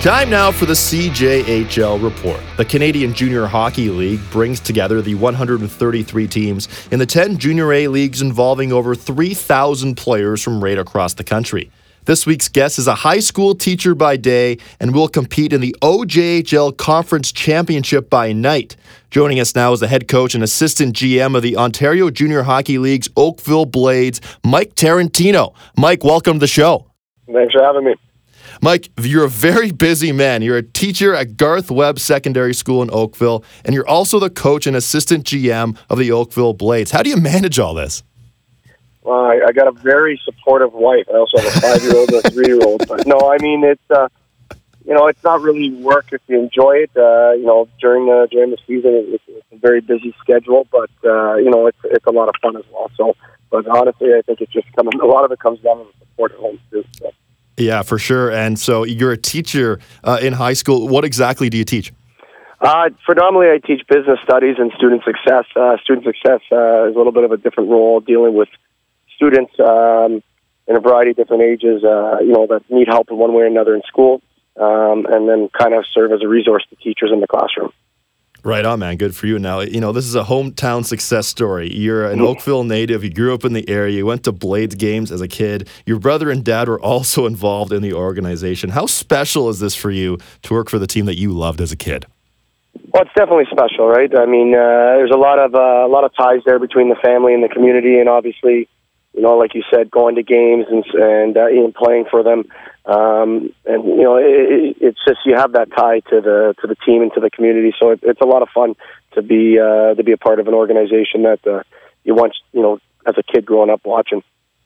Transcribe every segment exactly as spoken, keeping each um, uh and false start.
Time now for the C J H L Report. The Canadian Junior Hockey League brings together the one hundred thirty-three teams in the ten Junior A leagues involving over three thousand players from right across the country. This week's guest is a high school teacher by day and will compete in the O J H L Conference Championship by night. Joining us now is the head coach and assistant G M of the Ontario Junior Hockey League's Oakville Blades, Mike Tarantino. Mike, welcome to the show. Thanks for having me. Mike, you're a very busy man. You're a teacher at Garth Webb Secondary School in Oakville, and you're also the coach and assistant G M of the Oakville Blades. How do you manage all this? Well, I, I got a very supportive wife. I also have a five-year-old and a three-year-old. But no, I mean, it's, uh, you know, it's not really work if you enjoy it. Uh, you know, during the, during the season, it's, it's a very busy schedule, but, uh, you know, it's, it's a lot of fun as well. So, but honestly, I think it's just coming, a lot of it comes down to the support at home, too. So. Yeah, for sure. And so you're a teacher uh, in high school. What exactly do you teach? Uh, predominantly, I teach business studies and student success. Uh, student success uh, is a little bit of a different role, dealing with students um, in a variety of different ages, uh, you know, that need help in one way or another in school, um, and then kind of serve as a resource to teachers in the classroom. Right on, man. Good for you. Now, you know, this is a hometown success story. You're an Oakville native. You grew up in the area. You went to Blades games as a kid. Your brother and dad were also involved in the organization. How special is this for you to work for the team that you loved as a kid? Well, it's definitely special, right? I mean, uh, there's a lot of uh, a lot of ties there between the family and the community, and obviously, you know, like you said, going to games and and uh, even playing for them. Um, and you know, it, it's just you have that tie to the to the team and to the community. So it, it's a lot of fun to be uh, to be a part of an organization that uh, you once, you know, as a kid growing up watching.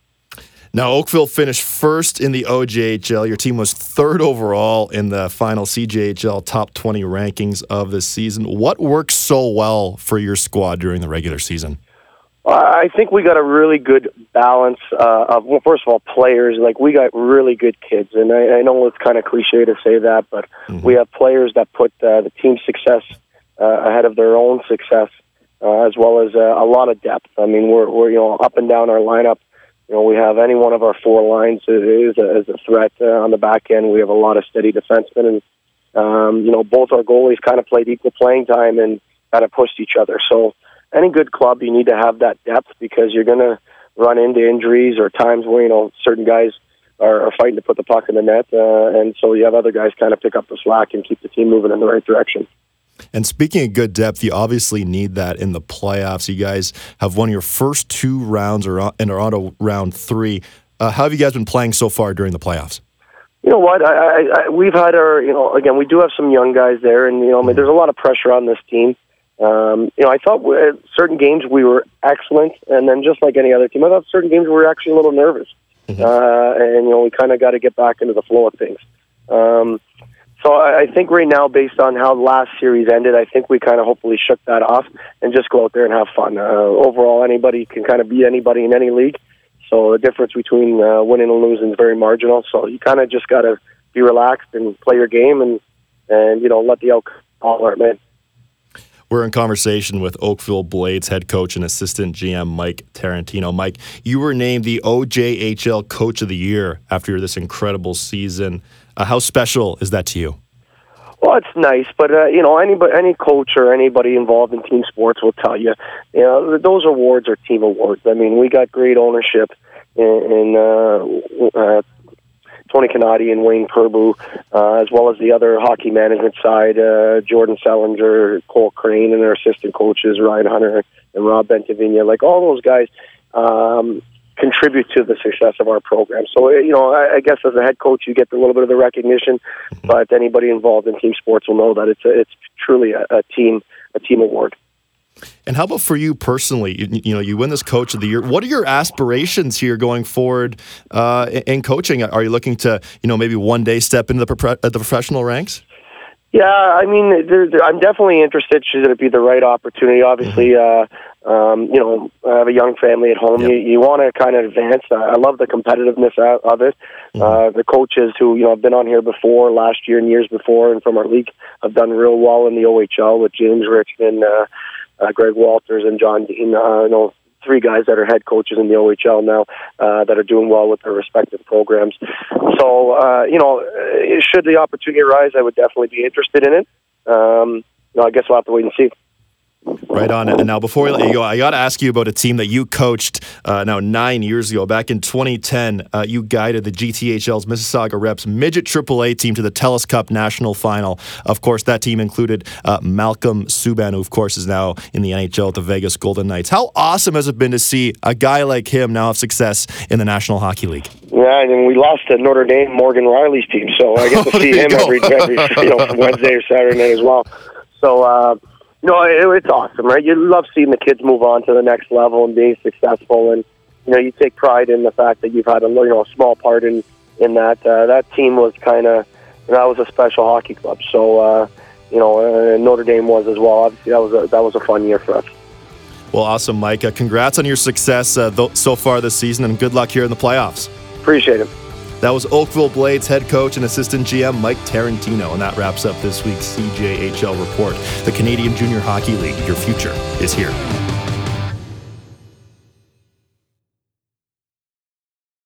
Now, Oakville finished first in the O J H L. Your team was third overall in the final C J H L top twenty rankings of this season. What worked so well for your squad during the regular season? I think we got a really good balance uh, of, well, first of all, players. Like, we got really good kids, and I, I know it's kind of cliche to say that, but mm-hmm. we have players that put uh, the team's success uh, ahead of their own success, uh, as well as uh, a lot of depth. I mean, we're, we're, you know, up and down our lineup. You know, we have any one of our four lines is a, is a threat uh, on the back end. We have a lot of steady defensemen, and um, you know, both our goalies kind of played equal playing time and kind of pushed each other. So, any good club, you need to have that depth because you're going to run into injuries or times where, you know, certain guys are, are fighting to put the puck in the net. Uh, and so you have other guys kind of pick up the slack and keep the team moving in the right direction. And speaking of good depth, you obviously need that in the playoffs. You guys have won your first two rounds or and are on to round three. Uh, how have you guys been playing so far during the playoffs? You know what? I, I, I, we've had our, you know, again, we do have some young guys there. And, you know, I mean, there's a lot of pressure on this team. Um, you know, I thought we, certain games we were excellent, and then just like any other team, I thought certain games we were actually a little nervous. Mm-hmm. Uh, and, you know, we kind of got to get back into the flow of things. Um, so I, I think right now, based on how last series ended, I think we kind of hopefully shook that off and just go out there and have fun. Uh, overall, anybody can kind of beat anybody in any league. So the difference between uh, winning and losing is very marginal. So you kind of just got to be relaxed and play your game and, and you know, let the outcome all our man. We're in conversation with Oakville Blades head coach and assistant G M Mike Tarantino. Mike, you were named the O J H L Coach of the Year after this incredible season. Uh, how special is that to you? Well, it's nice, but uh, you know, anybody, any coach or anybody involved in team sports will tell you, you know, those awards are team awards. I mean, we got great ownership in, in uh, uh, Tony Canati and Wayne Purbu, uh, as well as the other hockey management side, uh, Jordan Sellinger, Cole Crane, and their assistant coaches, Ryan Hunter and Rob Bentavigna. Like, all those guys um, contribute to the success of our program. So, you know, I, I guess as a head coach, you get a little bit of the recognition, but anybody involved in team sports will know that it's a, it's truly a, a team a team award. And how about for you personally? You, you know, you win this Coach of the Year. What are your aspirations here going forward uh, in coaching? Are you looking to, you know, maybe one day step into the, pro- the professional ranks? Yeah, I mean, there, there, I'm definitely interested. Should it be the right opportunity? Obviously, mm-hmm. uh, um, you know, I have a young family at home. Yep. You, you want to kind of advance. I love the competitiveness of it. Mm-hmm. Uh, the coaches who, you know, have been on here before, last year and years before, and from our league have done real well in the O H L with James Richmond, uh, uh, Greg Walters, and John Dean. Uh, you know, three guys that are head coaches in the O H L now uh, that are doing well with their respective programs. So, uh, you know, should the opportunity arise, I would definitely be interested in it. Um, you know, I guess we'll have to wait and see. Right on. And now, before we let you go, I got to ask you about a team that you coached uh, now nine years ago. Back in twenty ten, uh, you guided the G T H L's Mississauga Reps midget triple A team to the TELUS Cup National Final. Of course, that team included uh, Malcolm Subban, who, of course, is now in the N H L with the Vegas Golden Knights. How awesome has it been to see a guy like him now have success in the National Hockey League? Yeah, and we lost to Notre Dame, Morgan Riley's team, so I get to oh, see him every, every you know, Wednesday or Saturday night as well. So, uh, you know, it, it's awesome, right? You love seeing the kids move on to the next level and being successful, and you know, you take pride in the fact that you've had a you know a small part in in that. Uh, that team was kind of that was a special hockey club, so uh, you know, uh, Notre Dame was as well. Obviously, that was a, that was a fun year for us. Well, awesome, Mike. Uh, congrats on your success uh, th- so far this season, and good luck here in the playoffs. Appreciate it. That was Oakville Blades head coach and assistant G M Mike Tarantino, and that wraps up this week's C J H L report. The Canadian Junior Hockey League, your future is here.